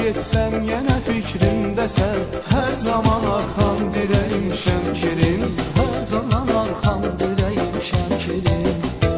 getsəm yenə fikrimdəsən. Hər zaman arxam dirəyim şəmkirim, Hər zaman arxam dirəyim şəmkirim.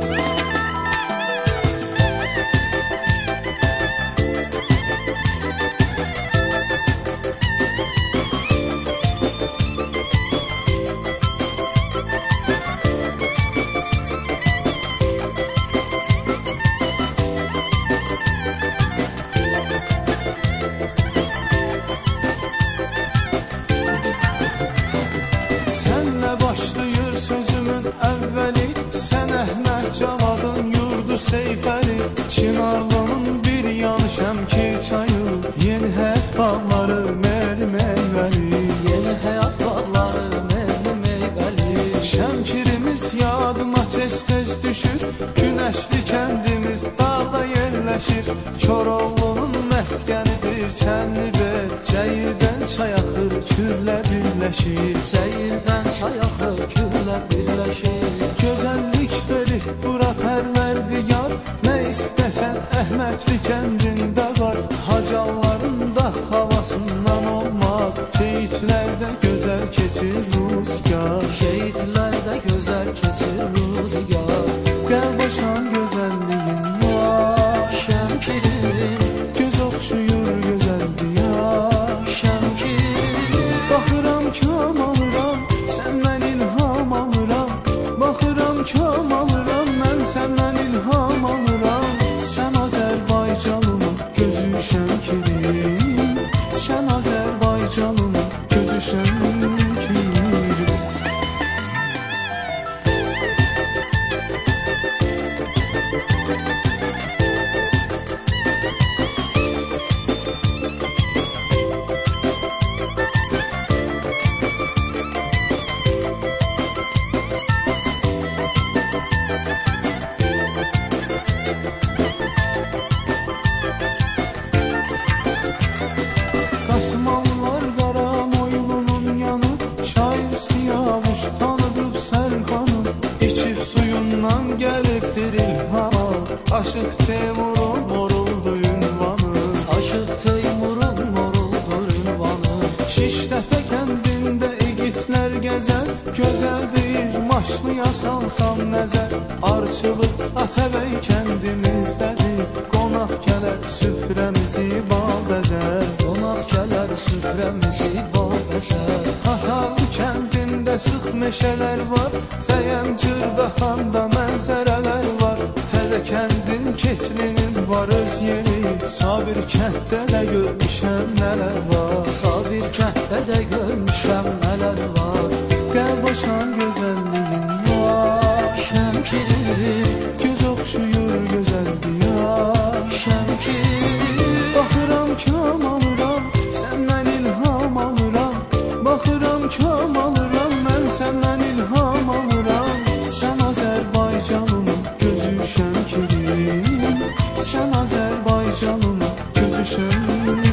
Başlayır sözümün əvvəli, sən Əhməd Cavadın yurdu Seyfəli. Çınarlının bir yanı Şəmkir çayı, yeni həyat bağları meyvəli meyvəli. Yeni həyat bağları meyvəli meyvəli. Şəmkirimiz yadıma tez-tez düşür, Günəşli kəndimiz dağda yerləşir. Koroğlunun məskənidir Çənlibel, Cəyirdən çay axır, küllər birləşir. Cəyirdən çay axır, küllər birləşir. Gözəllik verir bura Pərvərdigar, nə istəsən Əhmədli kəndində var. Hacalların da havasından olmaz, şehitlərdə gözəl keçir rüzgar. Şehitlərdə gözəl keçir rüzgar. Qəlbaşan gözəlliyin var Şəmkirim, göz oxşuyur gözəl diyar. Şəmkirim, Baxıram kam alıram, səndən ilham alıram. Baxıram kam alıram, mən səndən ilham alıram. Sən Azərbaycanımın gözü Şəmkirim, sən Azərbaycanımın gözü Şəmkirim. Qasımanlar Qaramoylunun yanı, şair Siyavuş tanıdıb Sərxanı. İçib suyundan gəlibdir ilhama, Aşıq Teymurun moruldu ünvanı. Aşıq Teymurun moruldu ünvanı. Şiştəpə kəndində igidlər gəzər, gözəl deyir maşlıya salsam nəzər. Arçılıq Atabəy kəndimizdədir, qonaq gələr süfrəmizi bal bəzər. Qonaq gələr süfrəmizi bal bəzər. Hatalı kəndində sıx meşələr var, Zəyəmcırdaxanda mənzərələr var. Təzə kəndin keçlinin var öz yeri, Sabir kənddə də görmüşəm nələr var. Sabir kənddə də görmüşəm nələr var. Qəlbaşan gözəlliyin var Şəmkirim, göz oxşuyur gözəl diyar. Şəmkirim, Baxıram kam alıram, səndən ilham alıram. Baxıram kam alıram, mən səndən ilham alıram. Sən Azərbaycanımın gözü Şəmkirim, sən Azərbaycanımın gözü Şəmkirim.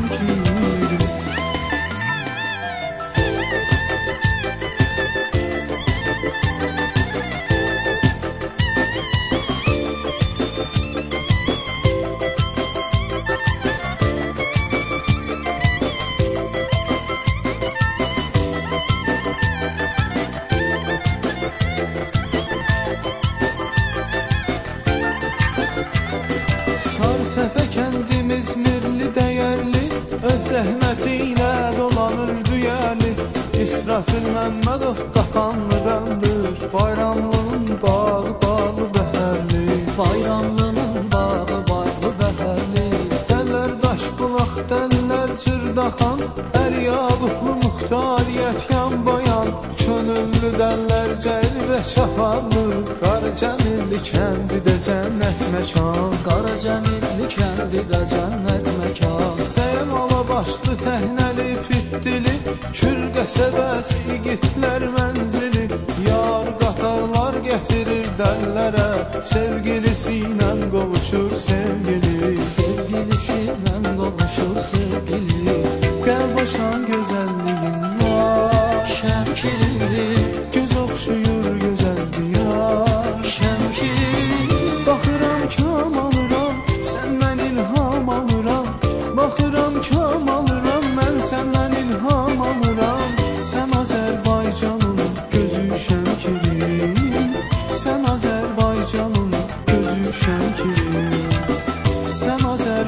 Sarıtəpə kəndimiz mirli dəyərli, öz zəhməti ilə dolanır düyəli. İsrafil Məmmədov qapanlı bəndir, Bayramlının bağı bağlı bəhərli. Bayramlının bağı bağlı bəhərli. Dəllər Daşbulaq, dəllər Cırdaxan, Əryaqublu Muxtariyyət yan bayan. Könüllü dəllər Cəlbə Şafarlı, Qaracəmilli kəndidə cənnət məkan. Qaracəmilli kəndidə cənnət məkan. Səyəm Alabaşlı, Təhnəli, Piddili, Kür qəsəbəsi, igidlər mənzili. Yar qatarlar gətirir dəllərə, sevgilisi ilə qovuşur sevgili. Sevgilisi ilə qovuşur sevgili. Qəlbaşan gözəlliyin var Şəmkirim, göz oxşuyur gözəl diyar. Şəmkirim, Baxıram kam alıram, səndən ilham alıram. Baxıram kam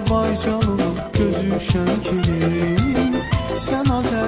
Azərbaycanın gözü şənkili. Sən Azərbaycan